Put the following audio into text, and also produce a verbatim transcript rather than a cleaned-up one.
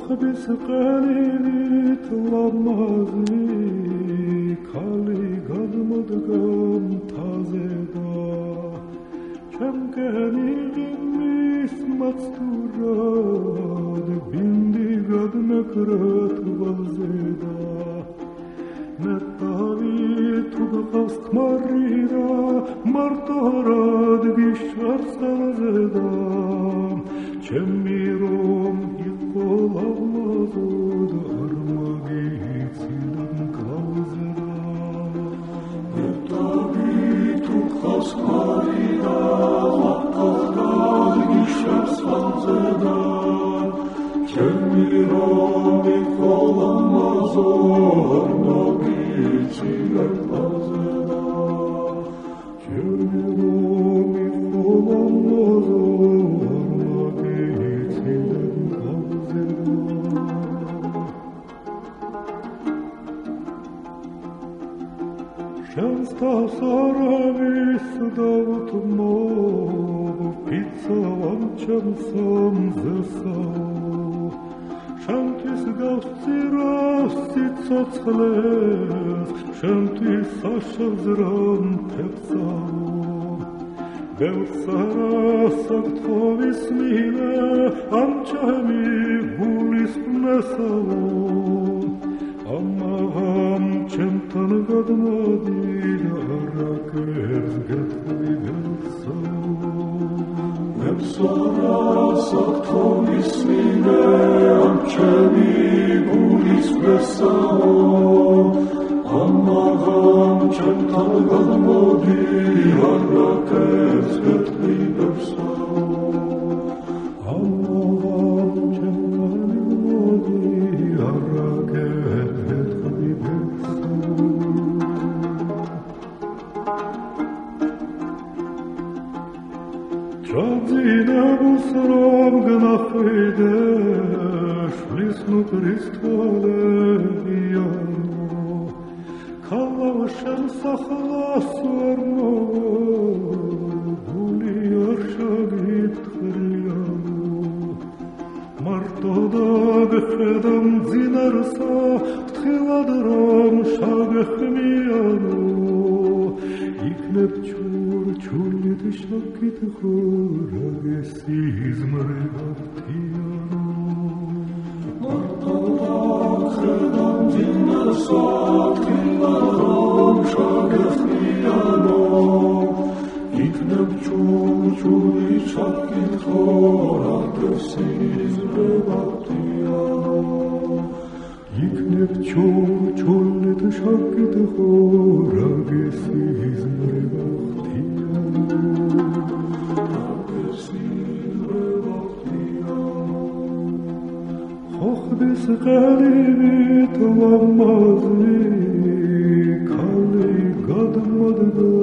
ხობის ყელივი ლამაზი ქალი გადმოდგა მთაზე და ჩემკენი ღიმის მაცდურად ბინდი გადმეკრა თვალზე და მე დავით უგყავს ქმარი და მარტორად გიშარსალზე და ჩემი რომ იყო ლამაზოდ არ მაგიცილად მკლავზე და მე დავით უგყავს ქმარი და მარტორად გიშარსალზე და ჩემი რომ იყო ლამაზოდ არ მაგიცილად მკლავზე და ჩემი რომ იყო ლამაზოდ შენს თავს არავის დავთმობ ფიცავან ჩემს ამზესაო შენთვის გავსწირავს სიცოცხლეს შენთვის საშაზრან თებსაო ბევრს არასაგთხოვის მინე ამ ჩემი გულის მესაო ამაღამ ჩემთან გადმოდი და არაკერს გეთხვი ბევრსაო ბევრს არასაგთხოვის მინე ამ ჩემი გულის მესაო ამაღამ ჩემთან გადმოდი არაკერს გეთხვი ბევრსაო ამაღამ ჩემთან გადმოდი არაკერს გეთხვი ბევრსაო ჩაძინებს რომ გნახვიდე შლის ნუკრის თვალებიანო ქალავშენ სახლას ვერ მოგული არ შაგითხრიანო მარტო დაგხედამ ძინარსა თხილად რომ შაგეხმიანო იქნებ ჩურჩულით შაგითხო რაგესი იზმრებათიანო მარტო დაგხედამ ძინარსა თხილად რომ შაგეხმიანო იქნებ ჩურჩულით შაგითხო რაგესი იზმრებათიანო იქნებ ჩურჩულით შაგითხო რაგესი იზმრებათიანო რაგესი იზმრებათიანო ხოხბის ყელივით ლამაზი ქალი გადმოდგა